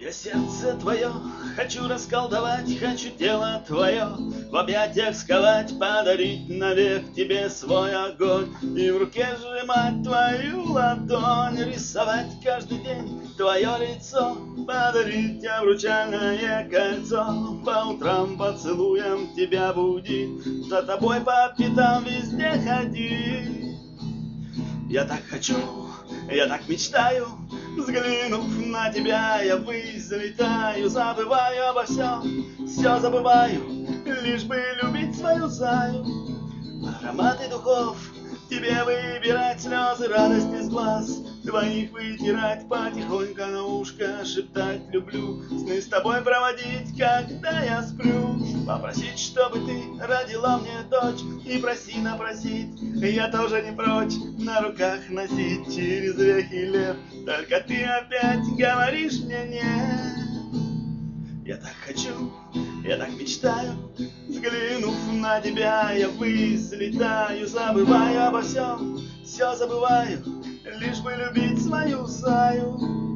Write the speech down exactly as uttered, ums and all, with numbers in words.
Я сердце твое хочу расколдовать, хочу тело твое в объятиях сковать, подарить навек тебе свой огонь и в руке сжимать твою ладонь, рисовать каждый день твое лицо, подарить обручальное кольцо, по утрам поцелуем тебя будить, за тобой по пятам везде ходить. Я так хочу, я так мечтаю, взглянув на тебя, я ввысь залетаю, забываю обо всем, все забываю, лишь бы любить свою заю. Ароматы духов тебе выбирать, слезы радость из глаз твоих вытирать, потихоньку на ушко шептать люблю, сны с тобой проводить, когда я сплю, попросить, чтобы ты родила мне дочь, и проси напросить, я тоже не прочь на руках носить через веки лет, только ты опять говоришь мне нет. Я так хочу, я так мечтаю, взглянув на тебя, я ввысь залетаю, забываю обо всем, все забываю, лишь бы любить свою заю.